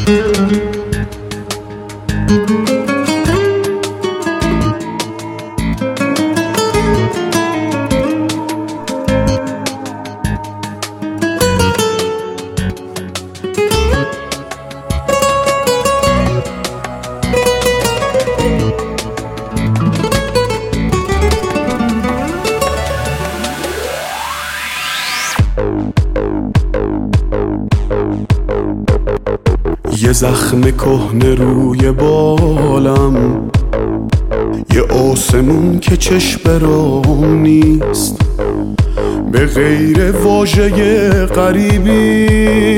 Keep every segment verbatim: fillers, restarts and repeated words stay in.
یه زخم کهنه روی بالم، یه آسمون که چشم برام نیست، به غیر واژه غریبی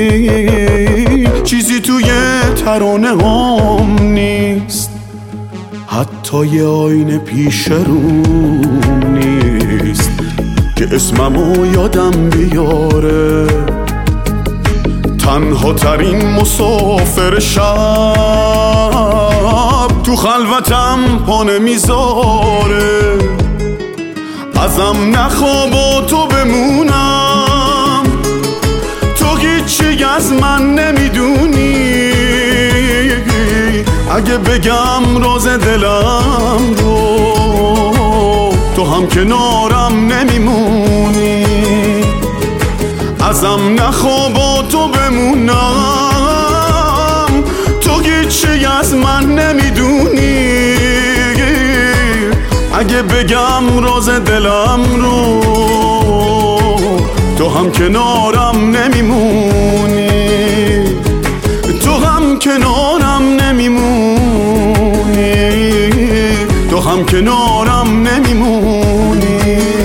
چیزی توی ترانه هام نیست، حتی یه آینه پیش روم نیست که اسممو یادم بیاره. تنها ترین مسافر شب تو خلوتم پا نمیذاره، ازم نخوا با تو بمونم، تو هیچی از من نمیدونی، اگه بگم راز دلم رو تو هم کنارم نمیمونی، ازم نخوا با تو بمونم، تو هیچی از من نمیدونی، اگه بگم راز دلم رو تو هم کنارم نمیمونی، تو هم کنارم نمیمونی، تو هم کنارم نمیمونی.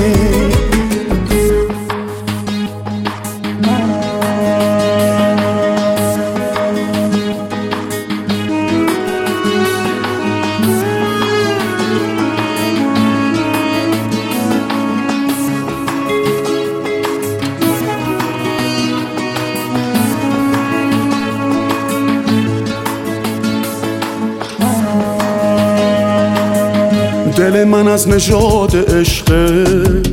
دل من از نژاد عشقه،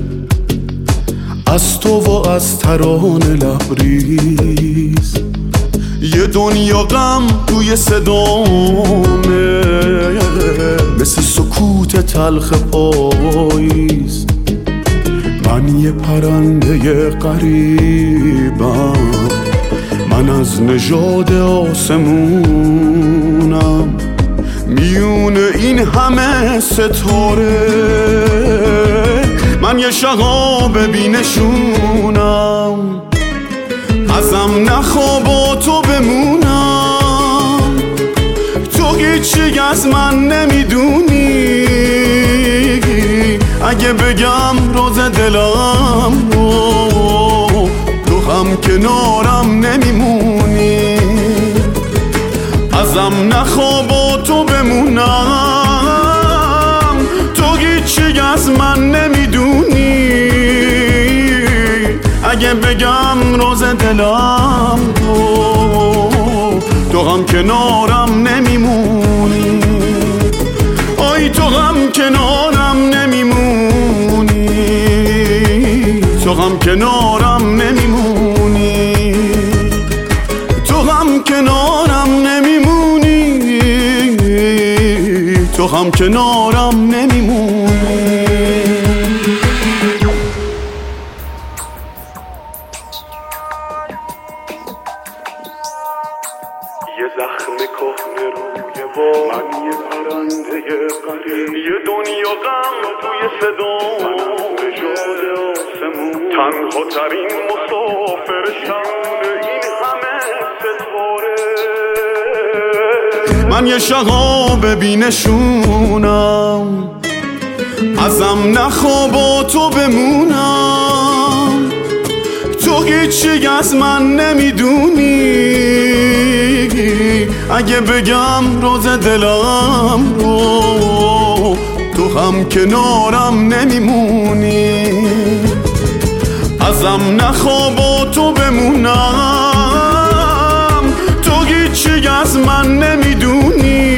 از تو و از ترانه لبریز، یه دنیا غم توی صدامه، مثل سکوت تلخ پاییز. من یه پرنده غریبم، من از نژاد آسمونم، میون این همه ستاره من یه شهاب بینشونم، ازم نخوا با تو بمونم، تو هیچی از من نمیدونی، اگه بگم راز دلم رو تو هم کنارم نمیمونی، ازم نخوا با تو بمونم، تو هیچی از من نمیدونی، اگه بگم راز دلم رو تو هم کنارم نمیمونی، آی تو هم کنارم نمیمونی، تو هم کنارم نمیمونی، تو هم کنارم نمیمونی، تو هم کنارم نمیمونی. یه زخم کهنه روی بال، من یه پرنده غریب، یه دنیا غم توی صدام، من نژاد آسمون، تنها ترین مسافر شب این همه ستاره. من یه شهاب بینشونم، ازم نخوا با تو بمونم، تو هیچی از من نمیدونی، اگه بگم راز دلم رو تو هم کنارم نمیمونی، ازم نخوا با تو بمونم، تو هیچی از من نمیدونی،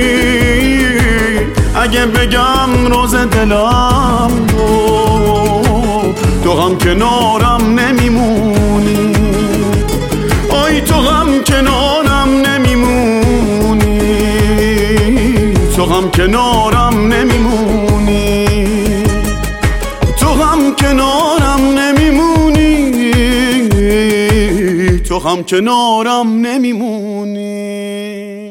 اگه بگم راز دلم رو تو هم کنارم نمیمونی، آی تو هم کنارم نمیمونی، تو هم کنارم نمیمونی، تو هم کنارم نمیمونی، تو هم کنارم نمیمونی.